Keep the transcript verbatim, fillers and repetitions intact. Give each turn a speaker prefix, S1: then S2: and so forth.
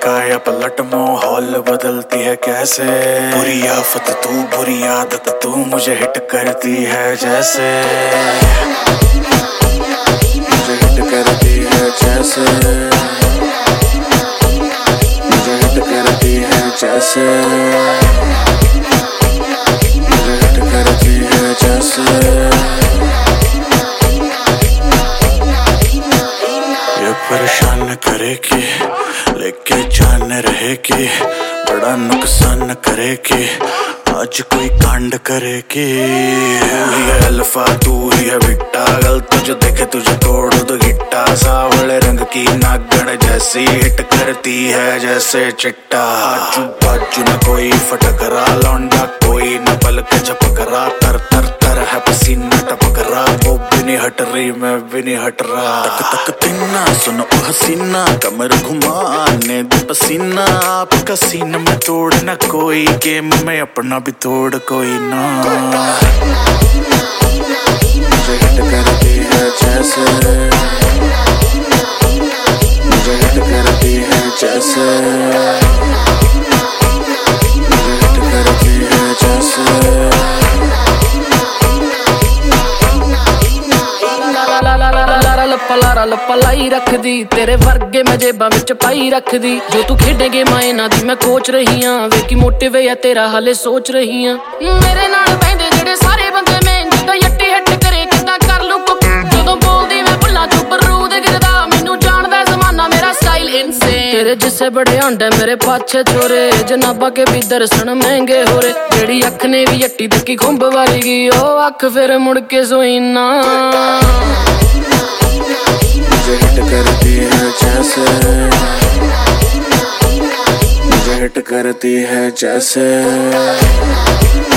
S1: झटका या पलट माहौल बदलती है कैसे। बुरी आफत तू बुरी आदत तू मुझे हिट करती है जैसे, मुझे हिट करती है जैसे, मुझे हिट करती है जैसे, मुझे हिट करती है जैसे। ये परेशान करेगी लेके जान रहेगी, बड़ा नुकसान करेगी आज कोई कांड करेगी। तू ही है अल्फा तू ही है बीटा, गल तुझे देखे तुझे तोड़ दो गिट्टा। सावले रंग की नागण जैसी हिट करती है जैसे चिट्टा। आजू बाजू न कोई फटकरा, लौंडा कोई न पल के झपकरा। तर तर तर है पसीना टपकरा, वो भी नहीं हट रही मैं भी नहीं हट रहा। तक तक तिन्ना सुनो हसीना, कमर घुमाने दे पसीना। आपका सीना में तोड़ न कोई, गेम में अपना भी तोड़ कोई ना। मुझे हिट करती है जैसे, मुझे हिट करती है जैसे, मुझे हिट करती है जैसे।
S2: लारा लप्पा लाई रखदी, तेरे वर्गे मैं जेबा विच पाई रखदी। जो तू खेडे गेमां इन्हां दी मैं कोच रही हां, वेखी मोटिवे या तेरा हाले सोच रही हां। मेरे नाल बहिंदे जेड़े सारे बंदे मैं जिद्दां यट्टी हिट करे किद्दां कर लूं कुक। जदों बोलदी मैं भुल्लां चों बरूद गिरदा, मैनूं जाणदा जमाना मेरा स्टाइल इनसेन। तेरे जिस्से बड़े आंडे मेरे पाछे छोरे, जनाबा के भी दर्शन महंगे हो रे। जेड़ी अख ने भी यट्टी तकी खुंब वाली गई, ओ अख फिर मुड़ के सोई ना।
S1: मुझे हिट करती है जैसे, मुझे हिट करती है जैसे।